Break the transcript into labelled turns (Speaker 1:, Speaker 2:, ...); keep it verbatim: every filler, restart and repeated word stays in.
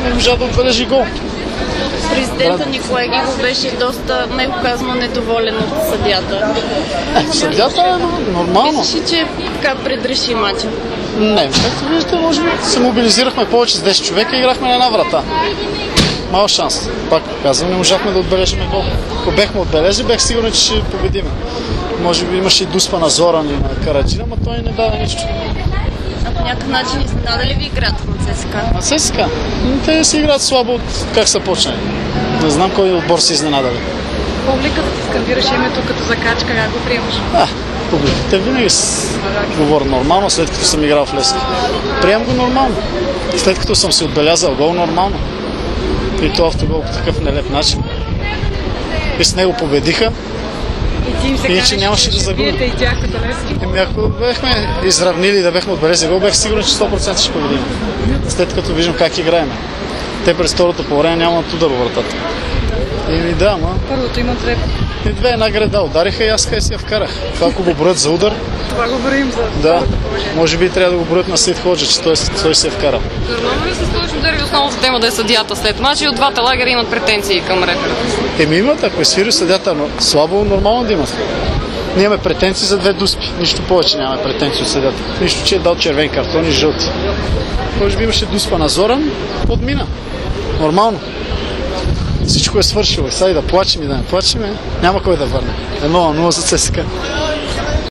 Speaker 1: не можа да отбележи гол.
Speaker 2: Президента Николай Гигов беше доста, меко казано, недоволен от съдията.
Speaker 1: Е, съдията е нормално.
Speaker 2: Мислиш ли, че така предреши матча?
Speaker 1: Не, както виждате, може би се мобилизирахме повече с десет човека и играхме на една врата. Мал шанс. Пак казвам, не можахме да отбележим гол. Ако бехме отбележили, бех сигурен, че ще победим. Може би имаше и дуспа на Зоран и на Караджина, но той не даде нищо.
Speaker 2: А по някакъв начин изненада ли ви играта на ЦСКА?
Speaker 1: На ЦСКА? Те си играят слабо от как са почнали. Не знам кой отбор се изненадали.
Speaker 3: Публиката ти скандираш името като закачка, как го приемаш?
Speaker 1: А, публиката винаги говоря нормално, след като съм играл в Левски. Приемам го нормално. След като съм си отбелязал гол, нормално. И то автогол по такъв нелеп начин. И с него победиха. Иначе нямаше да загубим.
Speaker 3: Виете и тях като Левски.
Speaker 1: Еми, ако бехме изравнили да бехме отбелезли гол, бях сигурен, че сто процента ще победим. След като виждам как играем. Те през второто по време нямат удар в вратата. Еми да, ма.
Speaker 3: Първото има две.
Speaker 1: И две една града удариха и аз къде си я вкарах. Това ако го броят за удар.
Speaker 3: Това го броим за
Speaker 1: Да, може би трябва да го броят на Сейд Ходжа, че той, той се е вкарал.
Speaker 4: Нормално ли се точно дърви основната тема да е съдията след матча и от двата лагера имат претенции към реферата?
Speaker 1: Еми имат, ако е свири съдята, но слабо, нормално да имат. Ние имаме претенции за две дуспи. Нищо повече нямаме претенции от съдята. Нищо, че е дал червен картон и жълти. Може би имаше дуспа на Зоран, подмина. Нормално. Всичко е свършило. Сега и да плачем и да не плачем, няма кой да върне. Едно на нула за ЦСКА.